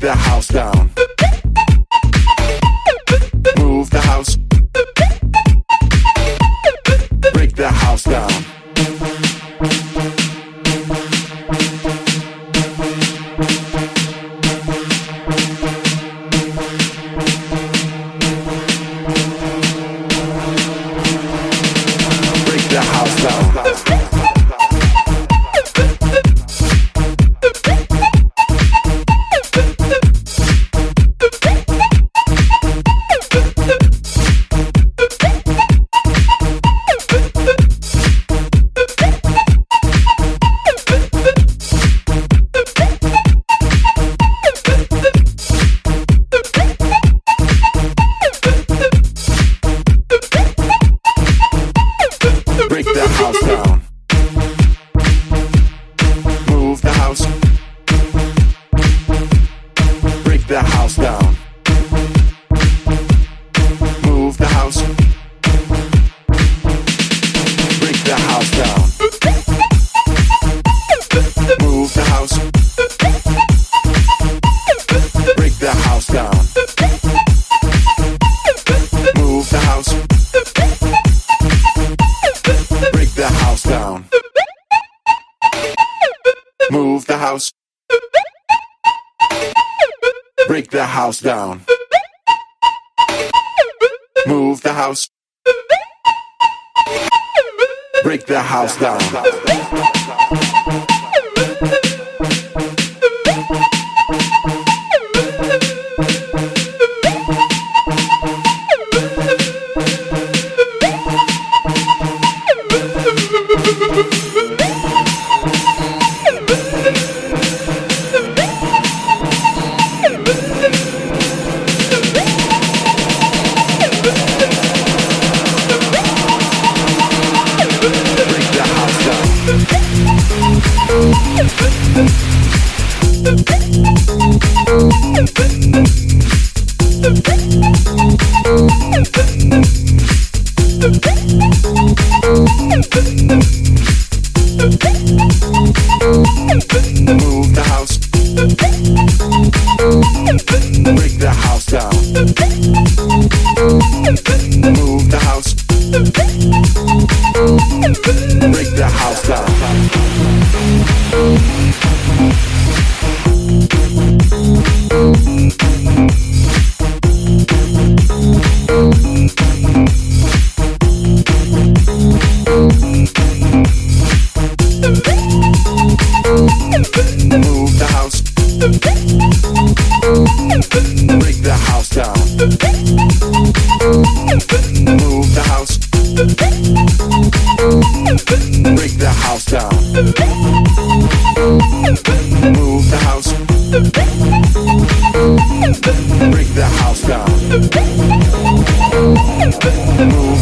the house down. Move the house. Break the house down. Break the house down. Break the house down. Move the house. Break the house down. Move the house. Break the house down. Move the house. Break the house down. Move the house. Break the house down. Move the house. Break the house down. Move the house. Break the house down. Move the house. Break the house down. Move the house. Break the house down. Move the house. Break the house down. Move the house. Break the house down. Move the house. Break the house down. Move